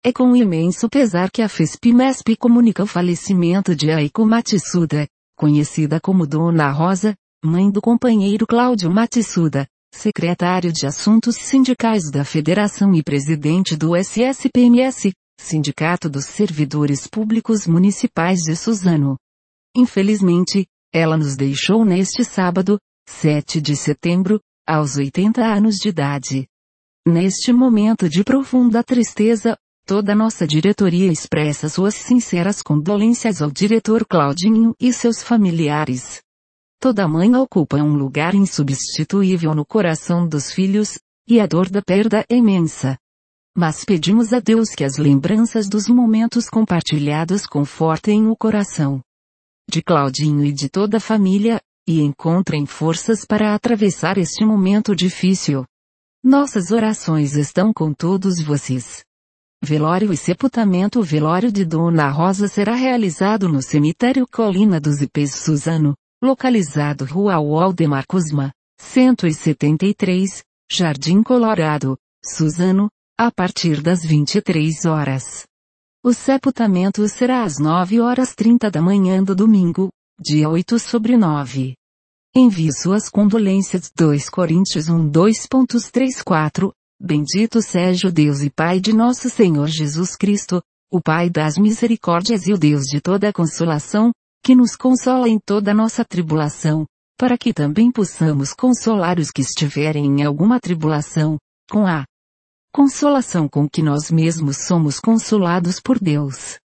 É com imenso pesar que a FESP-MESP comunica o falecimento de Aiko Matsuda, conhecida como Dona Rosa, mãe do companheiro Cláudio Matsuda, secretário de Assuntos Sindicais da Federação e presidente do SSPMS, Sindicato dos Servidores Públicos Municipais de Suzano. Infelizmente, ela nos deixou neste sábado, 7 de setembro, aos 80 anos de idade. Neste momento de profunda tristeza, toda nossa diretoria expressa suas sinceras condolências ao diretor Claudinho e seus familiares. Toda mãe ocupa um lugar insubstituível no coração dos filhos, e a dor da perda é imensa. Mas pedimos a Deus que as lembranças dos momentos compartilhados confortem o coração de Claudinho e de toda a família, e encontrem forças para atravessar este momento difícil. Nossas orações estão com todos vocês. Velório e sepultamento. O velório de Dona Rosa será realizado no cemitério Colina dos Ipês Suzano, localizado Rua Waldemar Cosma, 173, Jardim Colorado, Suzano, a partir das 23 horas. O sepultamento será às 9h30 da manhã do domingo, dia 8/9. Envie suas condolências. 2 Coríntios 1:2.34. Bendito seja o Deus e Pai de nosso Senhor Jesus Cristo, o Pai das misericórdias e o Deus de toda consolação, que nos consola em toda nossa tribulação, para que também possamos consolar os que estiverem em alguma tribulação, com a consolação com que nós mesmos somos consolados por Deus.